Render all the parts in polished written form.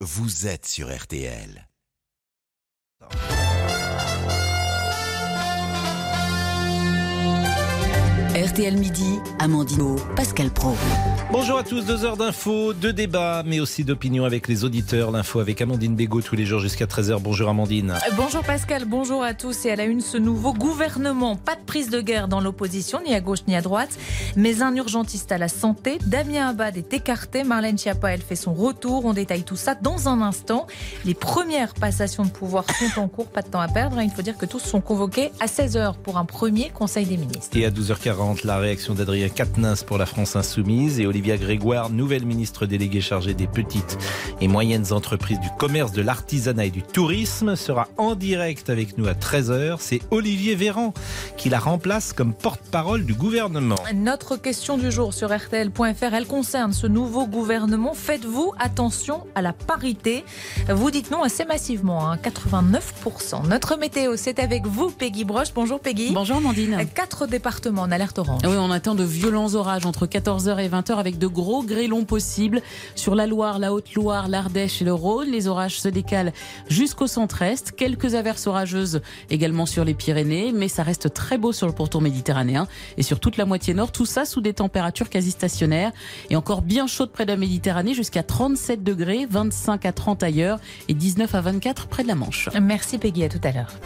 vous êtes sur RTL. RTL Midi, Amandine, Pascal Praud. Bonjour à tous, 2 heures d'infos, de débats, mais aussi d'opinion avec les auditeurs. L'info avec Amandine Bégaud tous les jours jusqu'à 13h. Bonjour Amandine. Bonjour Pascal, bonjour à tous. Et à la une, ce nouveau gouvernement. Pas de prise de guerre dans l'opposition, ni à gauche ni à droite, mais un urgentiste à la santé. Damien Abad est écarté, Marlène Schiappa, elle fait son retour. On détaille tout ça dans un instant. Les premières passations de pouvoir sont en cours, pas de temps à perdre. Il faut dire que tous sont convoqués à 16h pour un premier Conseil des ministres. Et à 12h40, la réaction d'Adrien Quatennens pour la France Insoumise et Olivia Grégoire, nouvelle ministre déléguée chargée des petites et moyennes entreprises, du commerce, de l'artisanat et du tourisme, sera en direct avec nous à 13h. C'est Olivier Véran qui la remplace comme porte-parole du gouvernement. Notre question du jour sur RTL.fr, elle concerne ce nouveau gouvernement. Faites-vous attention à la parité? Vous dites non assez massivement, 89%. Notre météo, c'est avec vous, Peggy Broche. Bonjour Peggy. Bonjour Amandine. 4 départements en alerte orange. Oui, on attend de violents orages entre 14h et 20h avec de gros grêlons possibles sur la Loire, la Haute-Loire, l'Ardèche et le Rhône. Les orages se décalent jusqu'au centre-est. Quelques averses orageuses également sur les Pyrénées, mais ça reste très beau sur le pourtour méditerranéen et sur toute la moitié nord. Tout ça sous des températures quasi stationnaires et encore bien chaudes près de la Méditerranée, jusqu'à 37 degrés, 25 à 30 ailleurs et 19 à 24 près de la Manche. Merci Peggy, à tout à l'heure.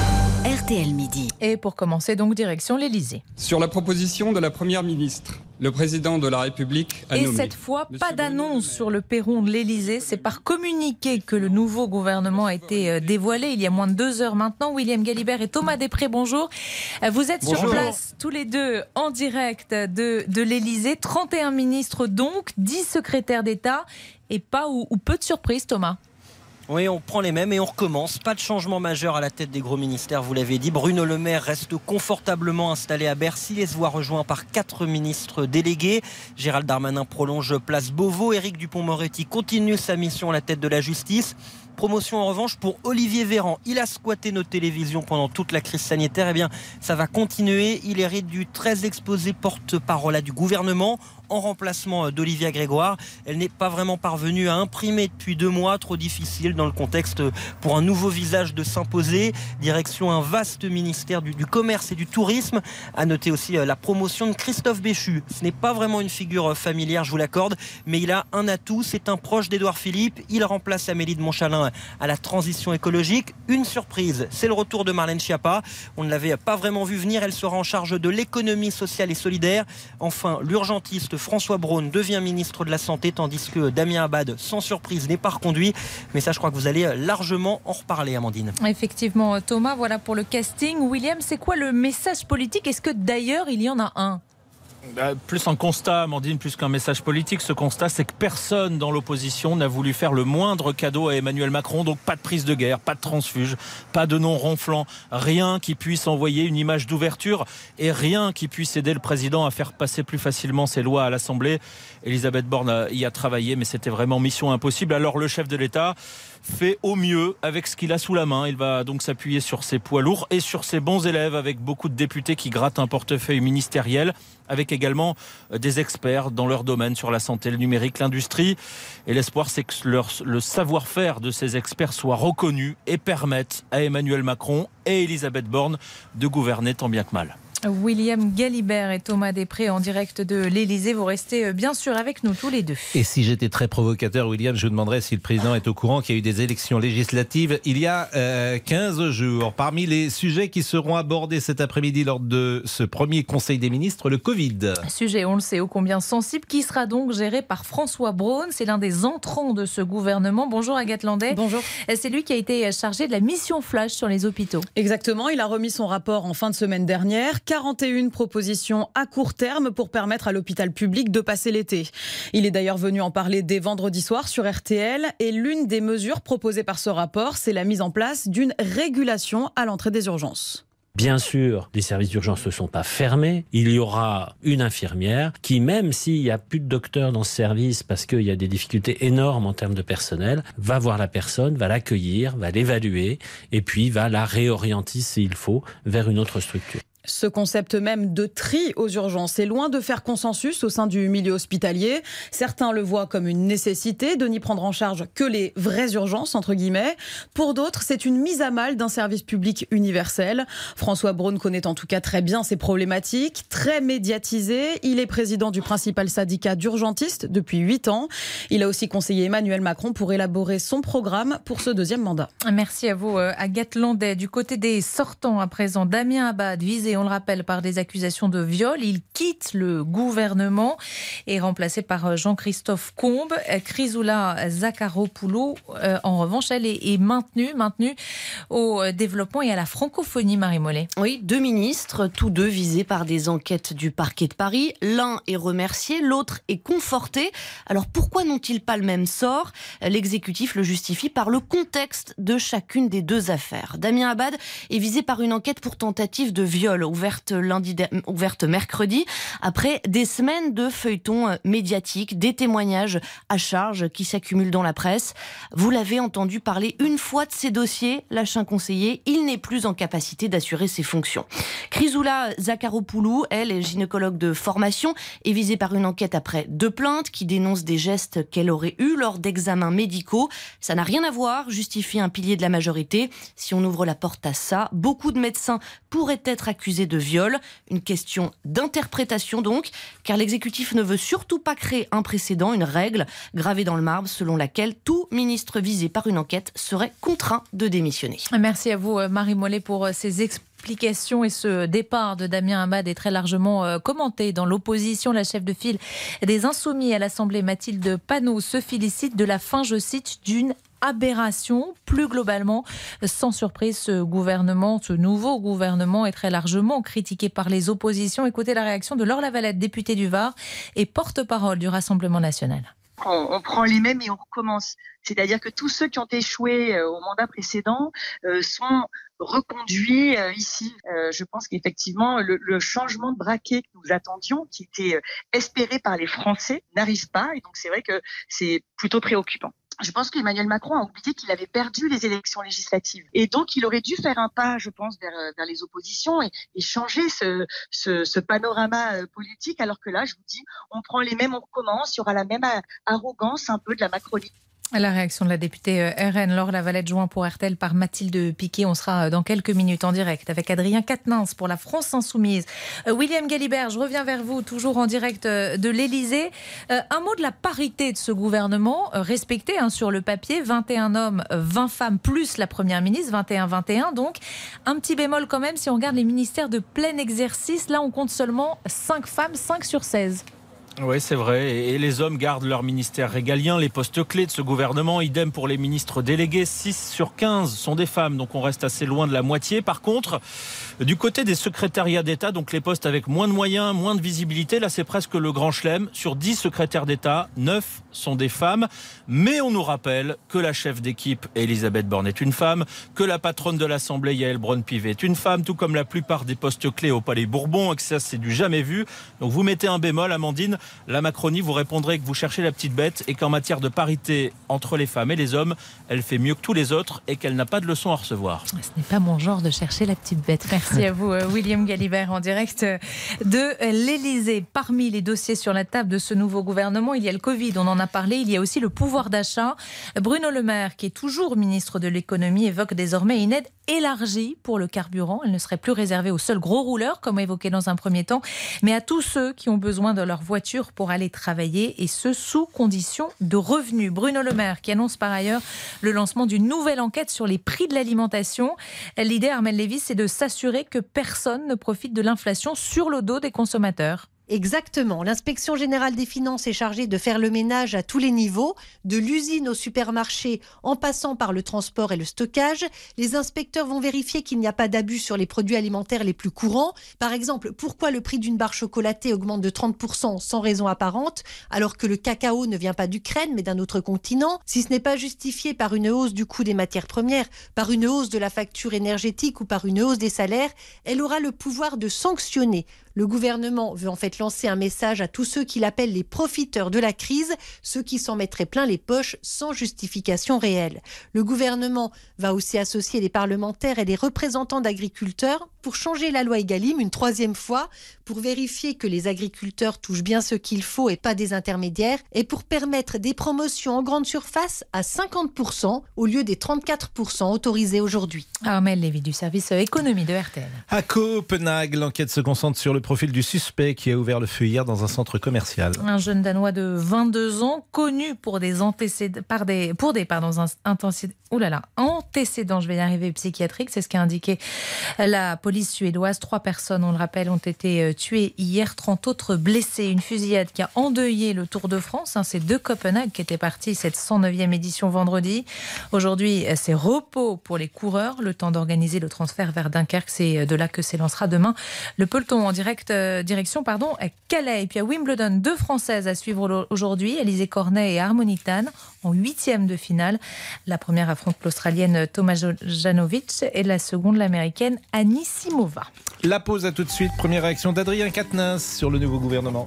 RTL Midi. Et pour commencer, donc direction l'Elysée. Sur la proposition de la Première ministre, le président de la République a nommé... Et cette fois, pas d'annonce sur le perron de l'Elysée. C'est par communiqué que le nouveau gouvernement a été dévoilé il y a moins de 2 heures maintenant. William Galibert et Thomas Després, bonjour. Vous êtes sur place tous les deux en direct de l'Elysée. 31 ministres donc, 10 secrétaires d'État et pas ou peu de surprises, Thomas. Oui, on prend les mêmes et on recommence. Pas de changement majeur à la tête des gros ministères, vous l'avez dit. Bruno Le Maire reste confortablement installé à Bercy et se voit rejoint par 4 ministres délégués. Gérald Darmanin prolonge place Beauvau. Éric Dupond-Moretti continue sa mission à la tête de la justice. Promotion en revanche pour Olivier Véran. Il a squatté nos télévisions pendant toute la crise sanitaire. Eh bien, ça va continuer. Il hérite du très exposé porte-parole du gouvernement en remplacement d'Olivia Grégoire. Elle n'est pas vraiment parvenue à imprimer depuis 2 mois. Trop difficile dans le contexte pour un nouveau visage de s'imposer. Direction un vaste ministère du commerce et du tourisme. À noter aussi la promotion de Christophe Béchu. Ce n'est pas vraiment une figure familière, je vous l'accorde, mais il a un atout. C'est un proche d'Édouard Philippe. Il remplace Amélie de Montchalin à la transition écologique. Une surprise, c'est le retour de Marlène Schiappa. On ne l'avait pas vraiment vu venir. Elle sera en charge de l'économie sociale et solidaire. Enfin, l'urgentiste François Braun devient ministre de la Santé, tandis que Damien Abad, sans surprise, n'est pas reconduit. Mais ça, je crois que vous allez largement en reparler, Amandine. Effectivement, Thomas, voilà pour le casting. William, c'est quoi le message politique? Est-ce que d'ailleurs, il y en a un? Plus un constat, Amandine, plus qu'un message politique. Ce constat, c'est que personne dans l'opposition n'a voulu faire le moindre cadeau à Emmanuel Macron. Donc pas de prise de guerre, pas de transfuge, pas de nom ronflant, rien qui puisse envoyer une image d'ouverture et rien qui puisse aider le président à faire passer plus facilement ses lois à l'Assemblée. Elisabeth Borne y a travaillé, mais c'était vraiment mission impossible. Alors le chef de l'État fait au mieux avec ce qu'il a sous la main. Il va donc s'appuyer sur ses poids lourds et sur ses bons élèves, avec beaucoup de députés qui grattent un portefeuille ministériel, avec également des experts dans leur domaine sur la santé, le numérique, l'industrie. Et l'espoir, c'est que le savoir-faire de ces experts soit reconnu et permette à Emmanuel Macron et Elisabeth Borne de gouverner tant bien que mal. William Galibert et Thomas Després en direct de l'Elysée. Vous restez bien sûr avec nous tous les deux. Et si j'étais très provocateur, William, je vous demanderais si le président est au courant qu'il y a eu des élections législatives il y a 15 jours. Parmi les sujets qui seront abordés cet après-midi lors de ce premier Conseil des ministres, le Covid. Sujet, on le sait, ô combien sensible, qui sera donc géré par François Braun. C'est l'un des entrants de ce gouvernement. Bonjour Agathe Landais. Bonjour. C'est lui qui a été chargé de la mission flash sur les hôpitaux. Exactement, il a remis son rapport en fin de semaine dernière. 41 propositions à court terme pour permettre à l'hôpital public de passer l'été. Il est d'ailleurs venu en parler dès vendredi soir sur RTL et l'une des mesures proposées par ce rapport, c'est la mise en place d'une régulation à l'entrée des urgences. Bien sûr, les services d'urgence ne sont pas fermés. Il y aura une infirmière qui, même s'il n'y a plus de docteur dans ce service parce qu'il y a des difficultés énormes en termes de personnel, va voir la personne, va l'accueillir, va l'évaluer et puis va la réorienter s'il faut vers une autre structure. Ce concept même de tri aux urgences est loin de faire consensus au sein du milieu hospitalier. Certains le voient comme une nécessité de n'y prendre en charge que les vraies urgences, entre guillemets. Pour d'autres, c'est une mise à mal d'un service public universel. François Braun connaît en tout cas très bien ces problématiques. Très médiatisé, il est président du principal syndicat d'urgentistes depuis 8 ans. Il a aussi conseillé Emmanuel Macron pour élaborer son programme pour ce deuxième mandat. Merci à vous, Agathe Landais. Du côté des sortants à présent, Damien Abad, visé, on le rappelle, par des accusations de viol. Il quitte le gouvernement et est remplacé par Jean-Christophe Combes. Chrysoula Zakharopoulou, en revanche, elle est maintenue au développement et à la francophonie, Marie Mollet. Oui, 2 ministres, tous deux visés par des enquêtes du parquet de Paris. L'un est remercié, l'autre est conforté. Alors pourquoi n'ont-ils pas le même sort ? L'exécutif le justifie par le contexte de chacune des 2 affaires. Damien Abad est visé par une enquête pour tentative de viol ouverte mercredi, après des semaines de feuilletons médiatiques, des témoignages à charge qui s'accumulent dans la presse. Vous l'avez entendu parler une fois de ces dossiers, lâche un conseiller, il n'est plus en capacité d'assurer ses fonctions. Chrysoula Zakharopoulou, elle est gynécologue de formation, est visée par une enquête après 2 plaintes qui dénoncent des gestes qu'elle aurait eus lors d'examens médicaux. Ça n'a rien à voir, justifie un pilier de la majorité. Si on ouvre la porte à ça, beaucoup de médecins pourraient être accusés de viol. Une question d'interprétation donc, car l'exécutif ne veut surtout pas créer un précédent, une règle gravée dans le marbre selon laquelle tout ministre visé par une enquête serait contraint de démissionner. Merci à vous, Marie Mollet, pour ces explications. Et ce départ de Damien Abad est très largement commenté dans l'opposition. La chef de file des Insoumis à l'Assemblée, Mathilde Panot, se félicite de la fin, je cite, d'une aberration. Plus globalement, sans surprise, ce nouveau gouvernement est très largement critiqué par les oppositions. Écoutez la réaction de Laure Lavalette, députée du Var et porte-parole du Rassemblement national. On prend les mêmes et on recommence. C'est-à-dire que tous ceux qui ont échoué au mandat précédent sont reconduits ici. Je pense qu'effectivement, le changement de braquet que nous attendions, qui était espéré par les Français, n'arrive pas. Et donc, c'est vrai que c'est plutôt préoccupant. Je pense qu'Emmanuel Macron a oublié qu'il avait perdu les élections législatives. Et donc, il aurait dû faire un pas, je pense, vers les oppositions et changer ce panorama politique. Alors que là, je vous dis, on prend les mêmes, on recommence. Il y aura la même arrogance un peu de la Macronie. La réaction de la députée RN, Laure Lavalette, joint pour RTL par Mathilde Piquet. On sera dans quelques minutes en direct avec Adrien Quatennens pour la France Insoumise. William Galibert, je reviens vers vous, toujours en direct de l'Élysée. Un mot de la parité de ce gouvernement, respecté sur le papier, 21 hommes, 20 femmes, plus la Première ministre, 21-21. Donc, un petit bémol quand même, si on regarde les ministères de plein exercice, là on compte seulement 5 femmes, 5 sur 16. Oui, c'est vrai. Et les hommes gardent leur ministère régalien, les postes clés de ce gouvernement. Idem pour les ministres délégués. 6 sur 15 sont des femmes, donc on reste assez loin de la moitié. Par contre, du côté des secrétariats d'État, donc les postes avec moins de moyens, moins de visibilité, là c'est presque le grand chelem. Sur 10 secrétaires d'État, 9 sont des femmes. Mais on nous rappelle que la chef d'équipe, Elisabeth Borne, est une femme, que la patronne de l'Assemblée, Yaël Braun-Pivet, est une femme, tout comme la plupart des postes clés au Palais Bourbon, et que ça c'est du jamais vu. Donc vous mettez un bémol, Amandine. La Macronie, vous répondrez que vous cherchez la petite bête et qu'en matière de parité entre les femmes et les hommes, elle fait mieux que tous les autres et qu'elle n'a pas de leçons à recevoir. Ce n'est pas mon genre de chercher la petite bête. Merci à vous, William Galibert, en direct de l'Élysée. Parmi les dossiers sur la table de ce nouveau gouvernement, il y a le Covid, on en a parlé. Il y a aussi le pouvoir d'achat. Bruno Le Maire, qui est toujours ministre de l'économie, évoque désormais une aide élargie pour le carburant. Elle ne serait plus réservée aux seuls gros rouleurs, comme évoqué dans un premier temps, mais à tous ceux qui ont besoin de leur voiture pour aller travailler, et ce sous condition de revenus. Bruno Le Maire qui annonce par ailleurs le lancement d'une nouvelle enquête sur les prix de l'alimentation. L'idée, Armelle Lévy, c'est de s'assurer que personne ne profite de l'inflation sur le dos des consommateurs. Exactement. L'inspection générale des finances est chargée de faire le ménage à tous les niveaux, de l'usine au supermarché en passant par le transport et le stockage. Les inspecteurs vont vérifier qu'il n'y a pas d'abus sur les produits alimentaires les plus courants. Par exemple, pourquoi le prix d'une barre chocolatée augmente de 30% sans raison apparente, alors que le cacao ne vient pas d'Ukraine mais d'un autre continent? Si ce n'est pas justifié par une hausse du coût des matières premières, par une hausse de la facture énergétique ou par une hausse des salaires, elle aura le pouvoir de sanctionner. Le gouvernement veut en fait lancer un message à tous ceux qu'il appelle les profiteurs de la crise, ceux qui s'en mettraient plein les poches sans justification réelle. Le gouvernement va aussi associer les parlementaires et les représentants d'agriculteurs pour changer la loi Egalim une 3e fois, pour vérifier que les agriculteurs touchent bien ce qu'il faut et pas des intermédiaires, et pour permettre des promotions en grande surface à 50% au lieu des 34% autorisés aujourd'hui. Armelle Lévy du service économie de RTL. À Copenhague, l'enquête se concentre sur le profil du suspect qui a ouvert le feu hier dans un centre commercial. Un jeune Danois de 22 ans, connu pour des antécédents, antécédents, je vais y arriver, psychiatriques, c'est ce qu'a indiqué la police suédoise. 3 personnes, on le rappelle, ont été tuées hier, 30 autres blessés. Une fusillade qui a endeuillé le Tour de France. C'est de Copenhague qui était parti cette 109e édition vendredi. Aujourd'hui, c'est repos pour les coureurs, le temps d'organiser le transfert vers Dunkerque. C'est de là que s'élancera demain le peloton en direction Calais. Et puis à Wimbledon, 2 Françaises à suivre aujourd'hui, Alizé Cornet et Harmony Tan en 8e de finale. La première affronte l'Australienne Tomljanovic et la seconde l'Américaine Anisimova. La pause, à tout de suite. Première réaction d'Adrien Quatennens sur le nouveau gouvernement.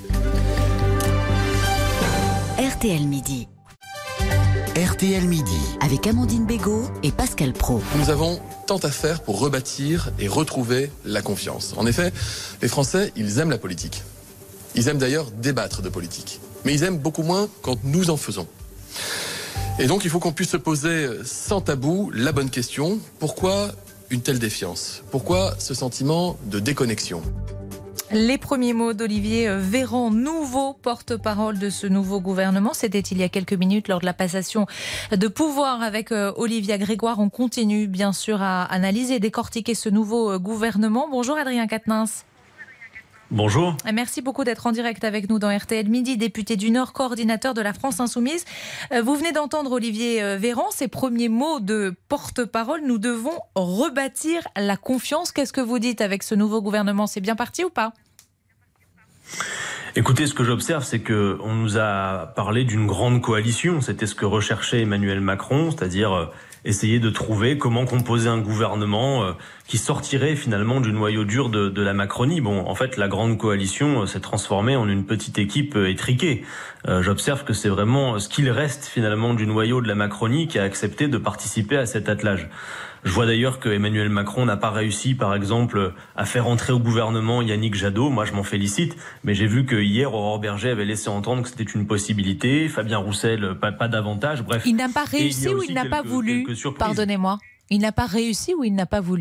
RTL Midi. RTL Midi. Avec Amandine Bégaud et Pascal Praud. Nous avons tant à faire pour rebâtir et retrouver la confiance. En effet, les Français, ils aiment la politique. Ils aiment d'ailleurs débattre de politique. Mais ils aiment beaucoup moins quand nous en faisons. Et donc, il faut qu'on puisse se poser sans tabou la bonne question. Pourquoi une telle défiance ? Pourquoi ce sentiment de déconnexion ? Les premiers mots d'Olivier Véran, nouveau porte-parole de ce nouveau gouvernement. C'était il y a quelques minutes lors de la passation de pouvoir avec Olivia Grégoire. On continue bien sûr à analyser et décortiquer ce nouveau gouvernement. Bonjour Adrien Quatennens. Bonjour. Merci beaucoup d'être en direct avec nous dans RTL Midi, député du Nord, coordinateur de la France Insoumise. Vous venez d'entendre Olivier Véran, ses premiers mots de porte-parole. Nous devons rebâtir la confiance. Qu'est-ce que vous dites avec ce nouveau gouvernement ? C'est bien parti ou pas ? Écoutez, ce que j'observe, c'est qu'on nous a parlé d'une grande coalition. C'était ce que recherchait Emmanuel Macron, c'est-à-dire essayer de trouver comment composer un gouvernement qui sortirait finalement du noyau dur de la Macronie. Bon, en fait, la grande coalition s'est transformée en une petite équipe étriquée. J'observe que c'est vraiment ce qu'il reste finalement du noyau de la Macronie qui a accepté de participer à cet attelage. Je vois d'ailleurs que Emmanuel Macron n'a pas réussi, par exemple, à faire entrer au gouvernement Yannick Jadot. Moi, je m'en félicite. Mais j'ai vu que hier, Aurore Berger avait laissé entendre que c'était une possibilité. Fabien Roussel, pas davantage. Bref. Il n'a pas réussi ou il n'a pas voulu ? Pardonnez-moi. Il n'a pas réussi ou il n'a pas voulu ?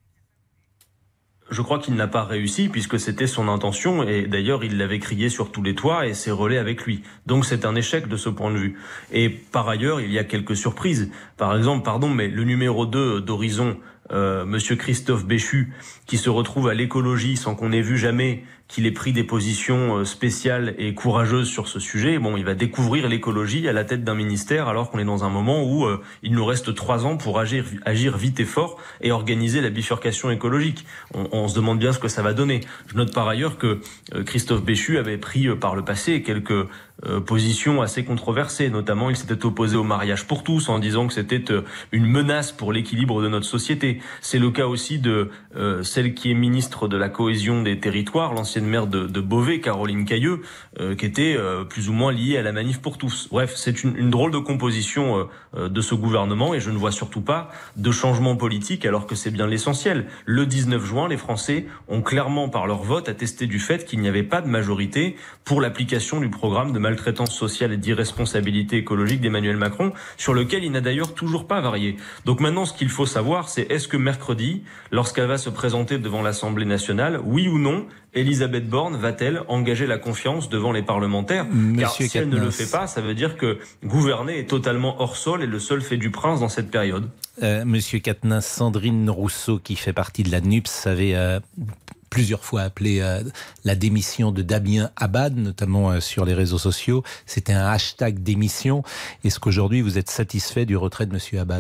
Je crois qu'il n'a pas réussi puisque c'était son intention et d'ailleurs il l'avait crié sur tous les toits et s'est relais avec lui. Donc c'est un échec de ce point de vue. Et par ailleurs, il y a quelques surprises. Par exemple, mais le numéro 2 d'Horizon, Monsieur Christophe Béchu, qui se retrouve à l'écologie sans qu'on ait vu jamais qu'il ait pris des positions spéciales et courageuses sur ce sujet. Bon, il va découvrir l'écologie à la tête d'un ministère alors qu'on est dans un moment où il nous reste 3 ans pour agir vite et fort et organiser la bifurcation écologique. On se demande bien ce que ça va donner. Je note par ailleurs que Christophe Béchu avait pris par le passé quelques positions assez controversées. Notamment, il s'était opposé au mariage pour tous en disant que c'était une menace pour l'équilibre de notre société. C'est le cas aussi de celle qui est ministre de la cohésion des territoires, l'ancienne maire de Beauvais, Caroline Cayeux, qui était plus ou moins liée à la manif pour tous. Bref, c'est une drôle de composition de ce gouvernement et je ne vois surtout pas de changement politique alors que c'est bien l'essentiel. Le 19 juin, les Français ont clairement par leur vote attesté du fait qu'il n'y avait pas de majorité pour l'application du programme de maltraitance sociale et d'irresponsabilité écologique d'Emmanuel Macron, sur lequel il n'a d'ailleurs toujours pas varié. Donc maintenant, ce qu'il faut savoir, c'est est-ce que mercredi, lorsqu'elle va se présenter devant l'Assemblée nationale, oui ou non, Elisabeth Borne va-t-elle engager la confiance devant les parlementaires ? Car si elle ne le fait pas, ça veut dire que gouverner est totalement hors sol et le seul fait du prince dans cette période. Monsieur Quatennens, Sandrine Rousseau, qui fait partie de la NUPS, avait plusieurs fois appelé la démission de Damien Abad, notamment sur les réseaux sociaux. C'était un hashtag démission. Est-ce qu'aujourd'hui vous êtes satisfait du retrait de monsieur Abad ?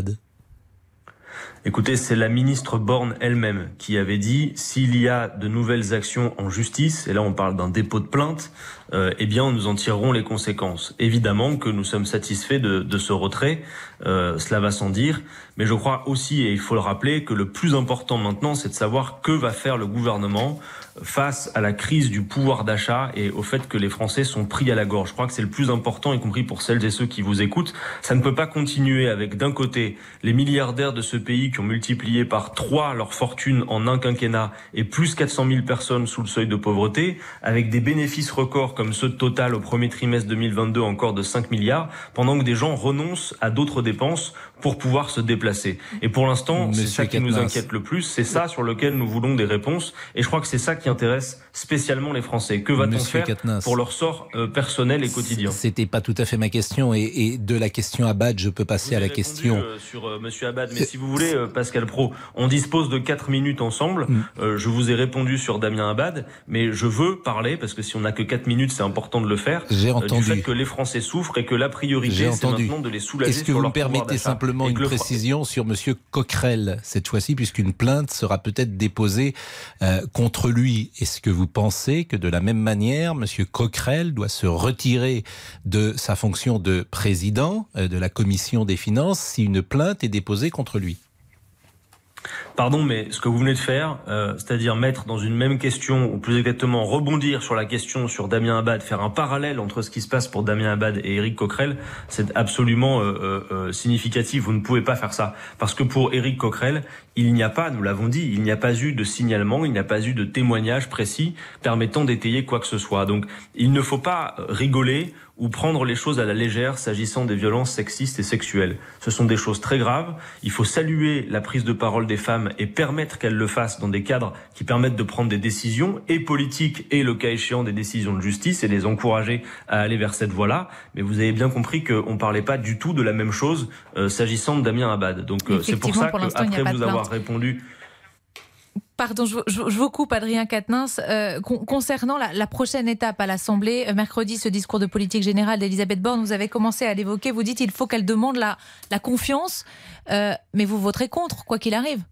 Écoutez, c'est la ministre Borne elle-même qui avait dit s'il y a de nouvelles actions en justice, et là on parle d'un dépôt de plainte, eh bien nous en tirerons les conséquences. Évidemment que nous sommes satisfaits de ce retrait, cela va sans dire, mais je crois aussi, et il faut le rappeler, que le plus important maintenant c'est de savoir que va faire le gouvernement face à la crise du pouvoir d'achat et au fait que les Français sont pris à la gorge. Je crois que c'est le plus important, y compris pour celles et ceux qui vous écoutent. Ça ne peut pas continuer avec, d'un côté, les milliardaires de ce pays qui ont multiplié par 3 leur fortune en un quinquennat et plus 400 000 personnes sous le seuil de pauvreté, avec des bénéfices records comme ceux de Total au premier trimestre 2022 encore de 5 milliards, pendant que des gens renoncent à d'autres dépenses pour pouvoir se déplacer. Et pour l'instant, c'est ça qui nous inquiète le plus, c'est ça sur lequel nous voulons des réponses, et je crois que c'est ça qui intéresse spécialement les Français. Que va-t-on faire pour leur sort personnel et quotidien? C'était pas tout à fait ma question, et de la question Abad, je peux passer à la question... sur Monsieur Abad, mais si vous voulez, Pascal Praud, on dispose de 4 minutes ensemble. Je vous ai répondu sur Damien Abad, mais je veux parler, parce que si on n'a que 4 minutes, c'est important de le faire, du fait que les Français souffrent et que la priorité, c'est maintenant de les soulager. Est-ce que vous me permettez simplement une précision sur Monsieur Coquerel, cette fois-ci, puisqu'une plainte sera peut-être déposée contre lui? Est-ce que vous pensez que de la même manière, Monsieur Coquerel doit se retirer de sa fonction de président de la Commission des finances si une plainte est déposée contre lui? Pardon, mais ce que vous venez de faire, c'est-à-dire mettre dans une même question, ou plus exactement rebondir sur la question sur Damien Abad, faire un parallèle entre ce qui se passe pour Damien Abad et Éric Coquerel, c'est absolument significatif. Vous ne pouvez pas faire ça. Parce que pour Éric Coquerel, il n'y a pas, nous l'avons dit, il n'y a pas eu de signalement, il n'y a pas eu de témoignage précis permettant d'étayer quoi que ce soit. Donc, il ne faut pas rigoler ou prendre les choses à la légère s'agissant des violences sexistes et sexuelles. Ce sont des choses très graves. Il faut saluer la prise de parole des femmes et permettre qu'elles le fassent dans des cadres qui permettent de prendre des décisions et politiques et, le cas échéant, des décisions de justice et les encourager à aller vers cette voie-là. Mais vous avez bien compris qu'on ne parlait pas du tout de la même chose s'agissant de Damien Abad. Donc c'est pour ça qu'après vous avoir répondu... Pardon, je vous coupe, Adrien Quatennens. Concernant la prochaine étape à l'Assemblée, mercredi, ce discours de politique générale d'Elisabeth Borne, vous avez commencé à l'évoquer. Vous dites qu'il faut qu'elle demande la confiance, mais vous voterez contre, quoi qu'il arrive.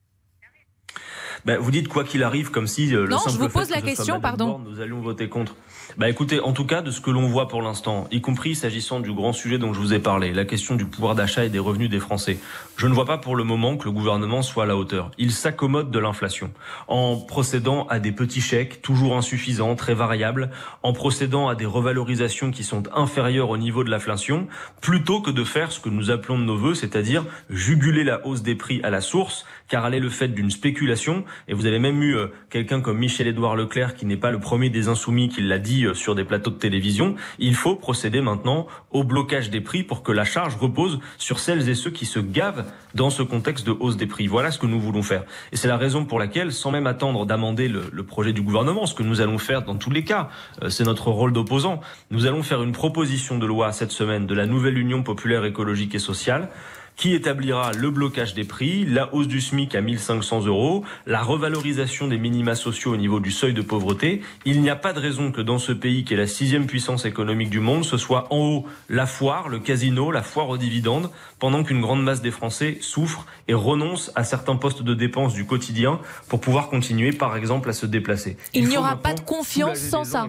Vous dites quoi qu'il arrive comme si le non, simple je vous pose fait la que question, pardon. Borne, nous allions voter contre. Écoutez, en tout cas, de ce que l'on voit pour l'instant, y compris s'agissant du grand sujet dont je vous ai parlé, la question du pouvoir d'achat et des revenus des Français, je ne vois pas pour le moment que le gouvernement soit à la hauteur. Il s'accommode de l'inflation en procédant à des petits chèques toujours insuffisants, très variables, en procédant à des revalorisations qui sont inférieures au niveau de l'inflation, plutôt que de faire ce que nous appelons de nos voeux, c'est-à-dire juguler la hausse des prix à la source, car elle est le fait d'une spéculation. Et vous avez même eu quelqu'un comme Michel-Édouard Leclerc, qui n'est pas le premier des insoumis, qui l'a dit sur des plateaux de télévision. Il faut procéder maintenant au blocage des prix pour que la charge repose sur celles et ceux qui se gavent dans ce contexte de hausse des prix. Voilà ce que nous voulons faire. Et c'est la raison pour laquelle, sans même attendre d'amender le projet du gouvernement, ce que nous allons faire dans tous les cas, c'est notre rôle d'opposant, nous allons faire une proposition de loi cette semaine de la nouvelle Union populaire écologique et sociale, qui établira le blocage des prix, la hausse du SMIC à 1 500 €, la revalorisation des minima sociaux au niveau du seuil de pauvreté. Il n'y a pas de raison que dans ce pays qui est la 6e puissance économique du monde, ce soit en haut la foire, le casino, la foire aux dividendes, pendant qu'une grande masse des Français souffrent et renoncent à certains postes de dépenses du quotidien pour pouvoir continuer, par exemple, à se déplacer. Il n'y aura pas de confiance sans ça.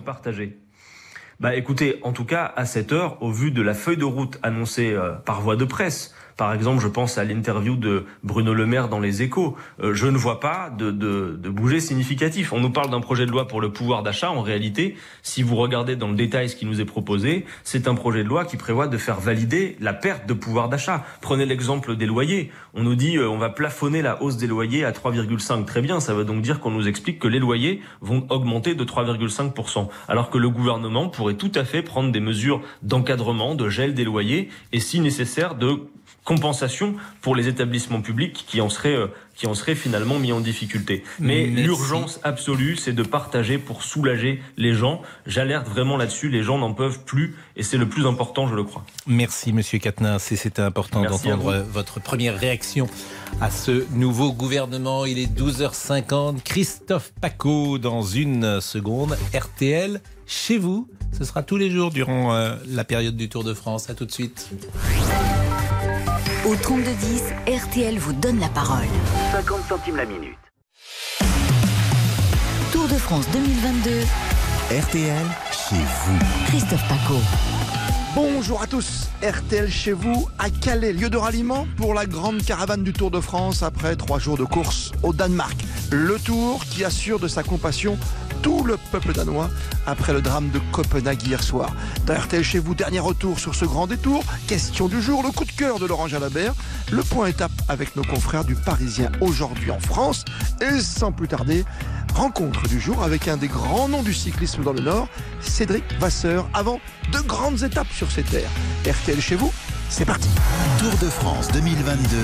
Écoutez, en tout cas, à cette heure, au vu de la feuille de route annoncée par voie de presse, par exemple, je pense à l'interview de Bruno Le Maire dans Les Échos. Je ne vois pas de bouger significatif. On nous parle d'un projet de loi pour le pouvoir d'achat. En réalité, si vous regardez dans le détail ce qui nous est proposé, c'est un projet de loi qui prévoit de faire valider la perte de pouvoir d'achat. Prenez l'exemple des loyers. On nous dit on va plafonner la hausse des loyers à 3,5. Très bien, ça veut donc dire qu'on nous explique que les loyers vont augmenter de 3,5%. Alors que le gouvernement pourrait tout à fait prendre des mesures d'encadrement, de gel des loyers et si nécessaire de compensation pour les établissements publics qui en seraient finalement mis en difficulté. Mais l'urgence absolue, c'est de partager pour soulager les gens. J'alerte vraiment là-dessus, les gens n'en peuvent plus et c'est le plus important, je le crois. Merci Monsieur Quatennens, et c'était important d'entendre votre première réaction à ce nouveau gouvernement. Il est 12h50, Christophe Pacaud dans une seconde, RTL chez vous. Ce sera tous les jours durant la période du Tour de France. À tout de suite. Au 3210, RTL vous donne la parole. 50 centimes la minute. Tour de France 2022. RTL chez vous. Christophe Pacaud. Bonjour à tous, RTL chez vous à Calais, lieu de ralliement pour la grande caravane du Tour de France après 3 jours de course au Danemark. Le Tour qui assure de sa compassion tout le peuple danois après le drame de Copenhague hier soir. Dans RTL chez vous, dernier retour sur ce grand détour. Question du jour, le coup de cœur de Laurent Jalabert. Le point étape avec nos confrères du Parisien aujourd'hui en France. Et sans plus tarder, rencontre du jour avec un des grands noms du cyclisme dans le Nord, Cédric Vasseur, avant de grandes étapes sur ces terres. RTL chez vous, c'est parti. Tour de France 2022.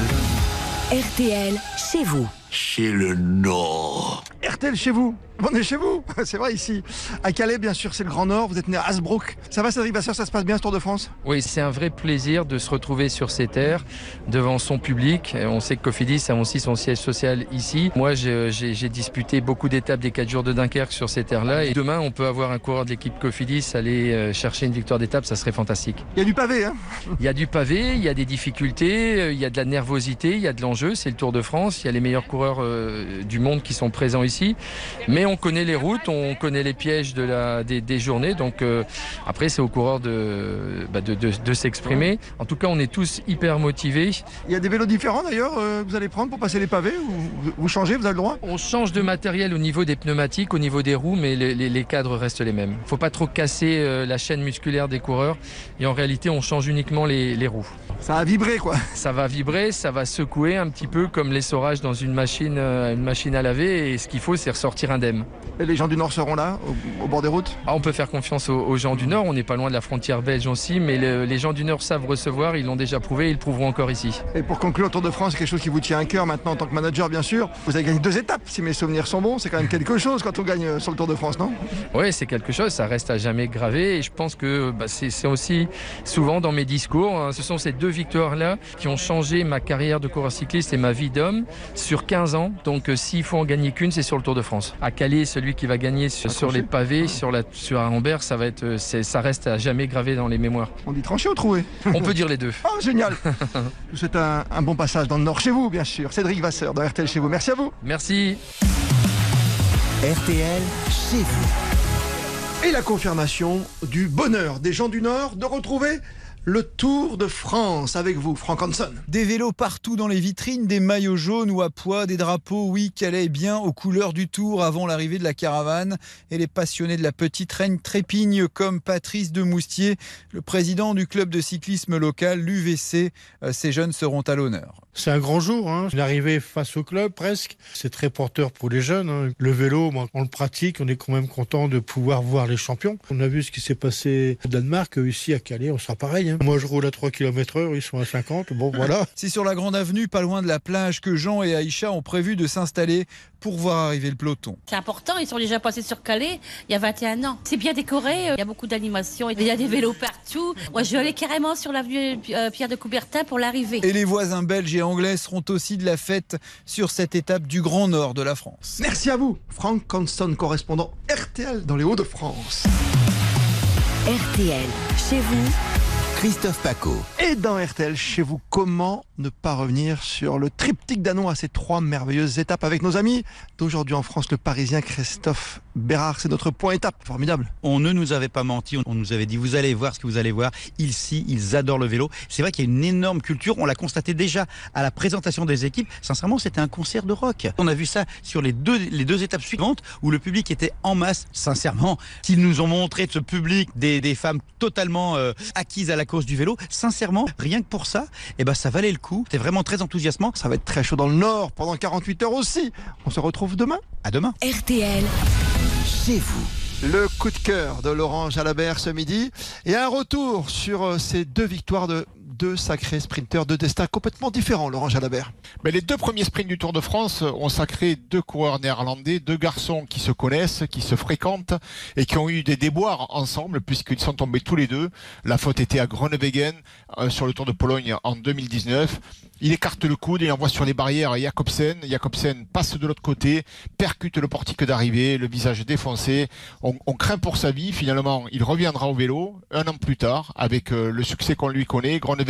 RTL chez vous. Chez le Nord. RTL chez vous. On est chez vous, c'est vrai ici. À Calais, bien sûr, c'est le Grand Nord. Vous êtes né à Hasbrook. Ça va, Cédric Vasseur, ça se passe bien ce Tour de France ? Oui, c'est un vrai plaisir de se retrouver sur ces terres, devant son public. On sait que Cofidis a aussi son siège social ici. Moi, j'ai disputé beaucoup d'étapes des 4 jours de Dunkerque sur ces terres-là. Et demain, on peut avoir un coureur de l'équipe Cofidis aller chercher une victoire d'étape, ça serait fantastique. Il y a du pavé, hein ? Il y a du pavé, il y a des difficultés, il y a de la nervosité, il y a de l'enjeu. C'est le Tour de France, il y a les meilleurs coureurs du monde qui sont présents ici. Mais on connaît les routes, on connaît les pièges des journées, donc après c'est aux coureurs de s'exprimer. En tout cas, on est tous hyper motivés. Il y a des vélos différents d'ailleurs que vous allez prendre pour passer les pavés ou vous changez, vous avez le droit ? On change de matériel au niveau des pneumatiques, au niveau des roues, mais les cadres restent les mêmes. Il ne faut pas trop casser la chaîne musculaire des coureurs et en réalité on change uniquement les roues. Ça va vibrer quoi. Ça va vibrer, ça va secouer un petit peu comme l'essorage dans une machine à laver, et ce qu'il faut c'est ressortir indemne. Et les gens du Nord seront là, au bord des routes ? On peut faire confiance aux gens du Nord, on n'est pas loin de la frontière belge aussi, mais les gens du Nord savent recevoir, ils l'ont déjà prouvé, ils le prouveront encore ici. Et pour conclure, le Tour de France, c'est quelque chose qui vous tient à cœur maintenant en tant que manager bien sûr. Vous avez gagné 2 étapes, si mes souvenirs sont bons, c'est quand même quelque chose quand on gagne sur le Tour de France, non ? Oui, c'est quelque chose, ça reste à jamais gravé, et je pense que c'est aussi souvent dans mes discours, hein, ce sont ces 2 victoires-là qui ont changé ma carrière de coureur cycliste et ma vie d'homme sur 15 ans, donc s'il faut en gagner qu'une, c'est sur le Tour de France. À Calais, celui qui va gagner sur les pavés, sur Arambert, ça reste à jamais gravé dans les mémoires. On dit tranché ou troué ? On peut dire les deux. Oh, génial. Je vous souhaite un bon passage dans le Nord chez vous, bien sûr. Cédric Vasseur dans RTL chez vous. Merci à vous. Merci. RTL chez vous. Et la confirmation du bonheur des gens du Nord de retrouver le Tour de France avec vous, Franck Hanson. Des vélos partout dans les vitrines, des maillots jaunes ou à pois, des drapeaux, oui, Calais est bien aux couleurs du Tour avant l'arrivée de la caravane. Et les passionnés de la petite reine trépignent comme Patrice de Moustier, le président du club de cyclisme local, l'UVC. Ces jeunes seront à l'honneur. C'est un grand jour, une arrivée face au club presque. C'est très porteur pour les jeunes. Le vélo, on le pratique, on est quand même content de pouvoir voir les champions. On a vu ce qui s'est passé au Danemark, ici à Calais, on sera pareil. Moi je roule à 3 km/h, ils sont à 50, bon voilà. C'est sur la grande avenue, pas loin de la plage, que Jean et Aïcha ont prévu de s'installer pour voir arriver le peloton. C'est important, ils sont déjà passés sur Calais il y a 21 ans. C'est bien décoré, il y a beaucoup d'animations, il y a des vélos partout. Moi je vais aller carrément sur l'avenue Pierre de Coubertin pour l'arrivée. Et les voisins belges et anglais seront aussi de la fête sur cette étape du Grand Nord de la France. Merci à vous, Franck Hanson, correspondant RTL dans les Hauts-de-France. RTL chez vous. Christophe Paco. Et dans RTL chez vous, comment ne pas revenir sur le triptyque danois, ces 3 merveilleuses étapes avec nos amis d'aujourd'hui en France, le Parisien Christophe Bérard. C'est notre point étape, formidable. On ne nous avait pas menti, on nous avait dit vous allez voir ce que vous allez voir. Ils adorent le vélo. C'est vrai qu'il y a une énorme culture, on l'a constaté déjà à la présentation des équipes. Sincèrement, c'était un concert de rock. On a vu ça sur les deux étapes suivantes où le public était en masse. Sincèrement, s'ils nous ont montré de ce public des femmes totalement acquises à la cause du vélo, sincèrement, rien que pour ça, ça valait le coup. C'était vraiment très enthousiasmant. Ça va être très chaud dans le Nord pendant 48 heures aussi. On se retrouve demain. À demain. RTL chez vous. Le coup de cœur de Laurent Jalabert ce midi et un retour sur ces 2 victoires de 2 sacrés sprinteurs, 2 destins complètement différents, Laurent Jalabert. Mais les 2 premiers sprints du Tour de France ont sacré 2 coureurs néerlandais, 2 garçons qui se connaissent, qui se fréquentent et qui ont eu des déboires ensemble puisqu'ils sont tombés tous les 2. La faute était à Groenewegen sur le Tour de Pologne en 2019. Il écarte le coude et envoie sur les barrières Jakobsen. Jakobsen passe de l'autre côté, percute le portique d'arrivée, le visage défoncé. On craint pour sa vie. Finalement, il reviendra au vélo 1 an plus tard avec le succès qu'on lui connaît. Groenewegen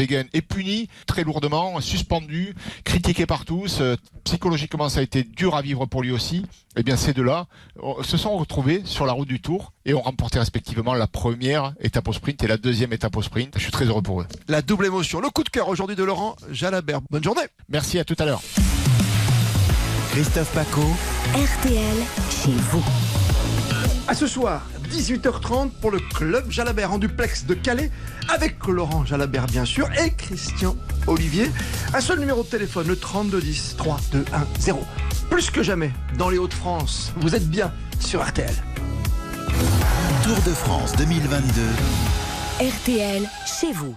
Groenewegen est puni très lourdement, suspendu, critiqué par tous. Psychologiquement, ça a été dur à vivre pour lui aussi. Eh bien, ces deux-là se sont retrouvés sur la route du Tour et ont remporté respectivement la première étape au sprint et la deuxième étape au sprint. Je suis très heureux pour eux. La double émotion, le coup de cœur aujourd'hui de Laurent Jalabert. Bonne journée. Merci, à tout à l'heure. Christophe Paco, RTL chez vous. À ce soir, 18h30 pour le Club Jalabert en duplex de Calais avec Laurent Jalabert bien sûr et Christian Olivier. Un seul numéro de téléphone, le 3210 3210. Plus que jamais dans les Hauts-de-France, vous êtes bien sur RTL. Tour de France 2022. RTL chez vous.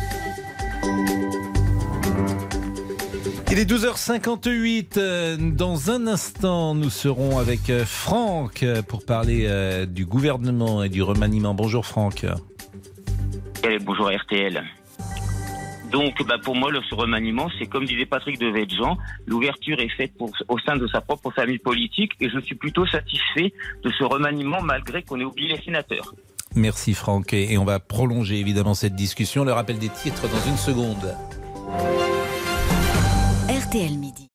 Il est 12h58. Dans un instant, nous serons avec Franck pour parler du gouvernement et du remaniement. Bonjour Franck. Bonjour RTL. Donc pour moi, ce remaniement, c'est comme disait Patrick Devedjian, l'ouverture est faite au sein de sa propre famille politique et je suis plutôt satisfait de ce remaniement malgré qu'on ait oublié les sénateurs. Merci Franck et on va prolonger évidemment cette discussion. Le rappel des titres dans une seconde. RTL Midi.